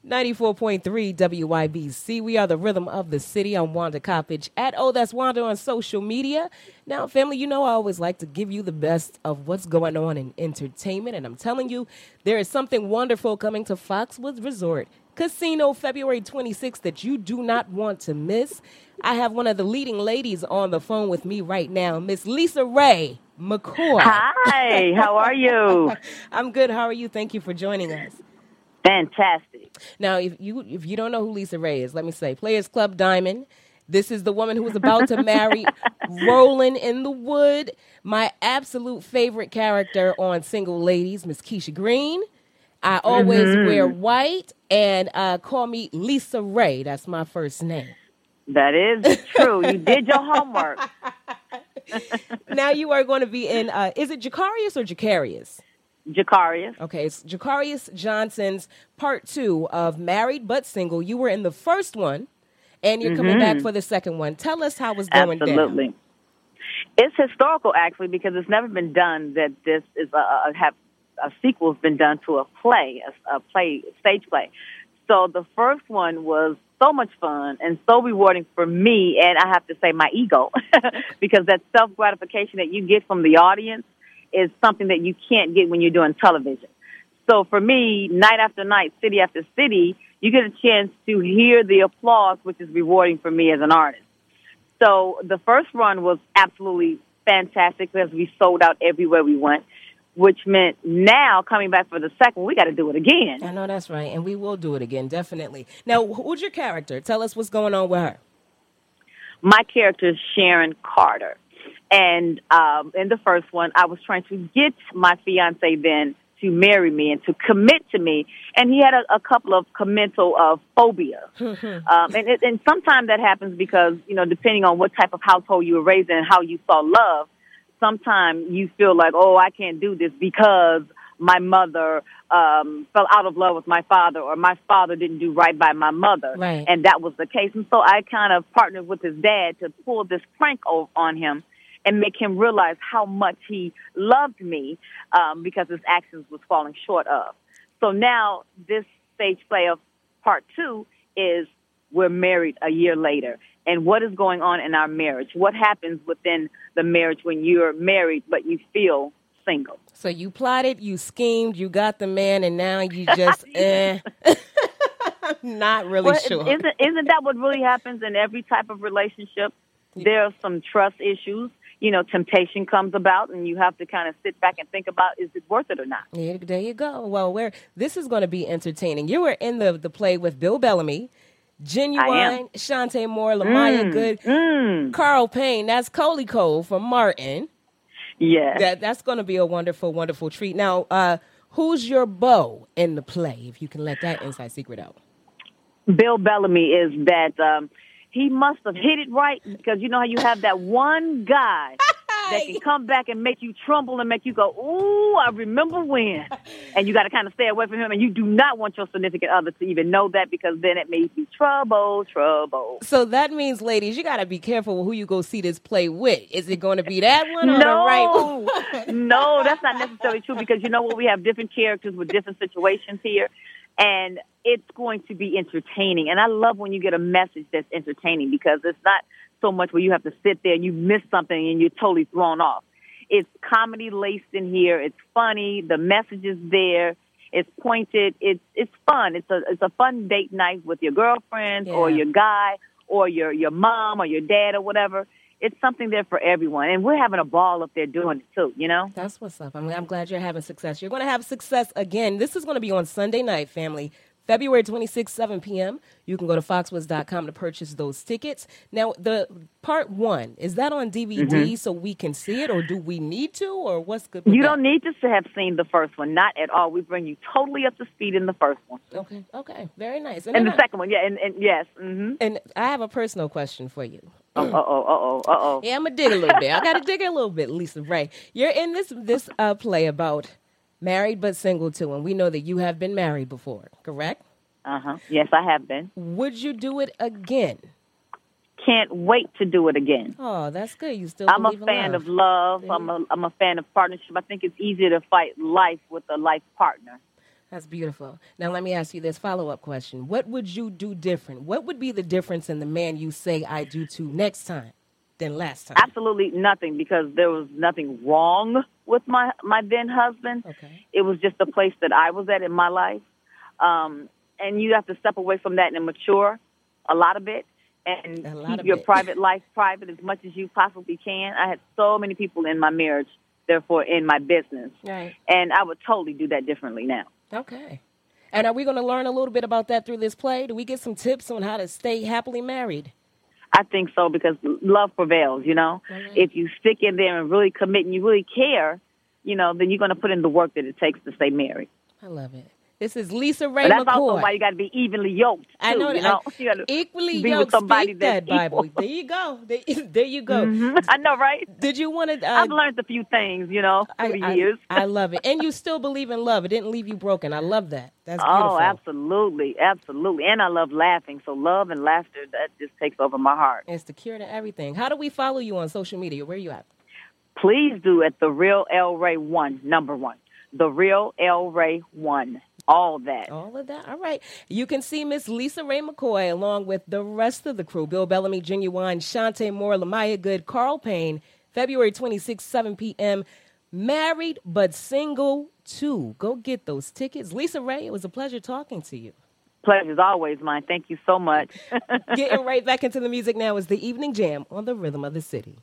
94.3 WYBC. We are the rhythm of the city. I'm Wanda Coppage at That's Wanda on social media. Now, family, you know I always like to give you the best of what's going on in entertainment. And I'm telling you, there is something wonderful coming to Foxwoods Resort Casino February 26th that you do not want to miss. I have one of the leading ladies on the phone with me right now, Miss Lisa Ray McCoy. Hi, how are you? I'm good. How are you? Thank you for joining us. Fantastic. Now, if you don't know who Lisa Ray is, let me say, Players Club Diamond. This is the woman who is about to marry Roland in the Wood. My absolute favorite character on Single Ladies, Miss Keisha Green. I always wear white, and call me Lisa Ray. That's my first name. That is true. You did your homework. Now you are going to be in, is it Jacarius or Jacarius? Jacarius. Okay, it's Jacarius Johnson's part 2 of Married but Single. You were in the first one, and you're coming back for the second one. Tell us how it's going down. Absolutely. It's historical, actually, because it's never been done that this is a sequel's been done to a play, stage play. So the first one was so much fun and so rewarding for me, and I have to say my ego, because that self-gratification that you get from the audience is something that you can't get when you're doing television. So for me, night after night, city after city, you get a chance to hear the applause, which is rewarding for me as an artist. So the first run was absolutely fantastic because we sold out everywhere we went, which meant now coming back for the second, we got to do it again. I know that's right, and we will do it again, definitely. Now, who's your character? Tell us what's going on with her. My character is Sharon Carter. And in the first one, I was trying to get my fiance then to marry me and to commit to me. And he had a couple of committal phobia. And sometimes that happens because, depending on what type of household you were raised in and how you saw love, sometimes you feel like, oh, I can't do this because my mother fell out of love with my father, or my father didn't do right by my mother. Right. And that was the case. And so I kind of partnered with his dad to pull this prank on him and make him realize how much he loved me because his actions was falling short of. So now this stage play of part 2 is we're married a year later. And what is going on in our marriage? What happens within the marriage when you're married but you feel single? So you plotted, you schemed, you got the man, and now you just, not really sure. Isn't that what really happens in every type of relationship? There are some trust issues. Temptation comes about, and you have to kind of sit back and think about, is it worth it or not? Yeah, there you go. Well, this is going to be entertaining. You were in the play with Bill Bellamy, Genuine, Shantae Moore, Lamaya Good, Carl Payne. That's Coley Cole from Martin. Yeah. That's going to be a wonderful, wonderful treat. Now, who's your beau in the play, if you can let that inside secret out? Bill Bellamy is that... he must have hit it right, because you know how you have that one guy that can come back and make you tremble and make you go, ooh, I remember when. And you got to kind of stay away from him, and you do not want your significant other to even know that, because then it may be trouble. So that means, ladies, you got to be careful who you go see this play with. Is it going to be that one or the right one? No, that's not necessarily true, because you know what? We have different characters with different situations here. And it's going to be entertaining. And I love when you get a message that's entertaining, because it's not so much where you have to sit there and you miss something and you're totally thrown off. It's comedy laced in here. It's funny. The message is there. It's pointed. It's fun. It's a fun date night with your girlfriend or your guy or your mom or your dad or whatever. It's something there for everyone. And we're having a ball up there doing it, too, That's what's up. I'm glad you're having success. You're going to have success again. This is going to be on Sunday night, family. February 26th, 7 p.m. You can go to foxwoods.com to purchase those tickets. Now, the part 1, is that on DVD so we can see it, or do we need to, or what's good? You don't need to have seen the first one, not at all. We bring you totally up to speed in the first one. Okay, very nice. And the second one, and yes. And I have a personal question for you. Uh-oh. Yeah, I'm going to dig a little bit. I got to dig a little bit, Lisa Ray. You're in this play about Married but Single too, and we know that you have been married before, correct? Yes, I have been. Would you do it again? Can't wait to do it again. Oh, that's good. You still I'm a believe in fan love. of love. I'm a fan of partnership. I think it's easier to fight life with a life partner. That's beautiful. Now, let me ask you this follow-up question. What would you do different? What would be the difference in the man you say I do to next time than last time? Absolutely nothing, because there was nothing wrong with my then husband. Okay. It was just the place that I was at in my life. And you have to step away from that and mature a lot of it and keep your private life private as much as you possibly can. I had so many people in my marriage, therefore in my business. Right. And I would totally do that differently now. Okay. And are we going to learn a little bit about that through this play? Do we get some tips on how to stay happily married? I think so, because love prevails, you know. Right. If you stick in there and really commit and you really care, you know, then you're going to put in the work that it takes to stay married. I love it. This is Lisa Ray But that's McCoy. also why you got to be evenly yoked, too. I know that. You know? You gotta equally be yoked. with somebody Speak that that's Bible. equal. There you go. There you go. Mm-hmm. I know, right? Did you want to? I've learned a few things, you know, through the years. I love it. And you still believe in love. It didn't leave you broken. I love that. That's beautiful. Oh, absolutely. Absolutely. And I love laughing. So love and laughter, that just takes over my heart. It's the cure to everything. How do we follow you on social media? Where are you at? Please do at The Real El Ray 1, number 1. The Real El Ray 1. All that. All of that. All right. You can see Miss Lisa Ray McCoy along with the rest of the crew. Bill Bellamy, Genuine, Shantae Moore, Lamaya Good, Carl Payne, February 26th, 7 p.m. Married but Single 2. Go get those tickets. Lisa Ray, it was a pleasure talking to you. Pleasure's always mine. Thank you so much. Getting right back into the music now is the Evening Jam on the Rhythm of the City.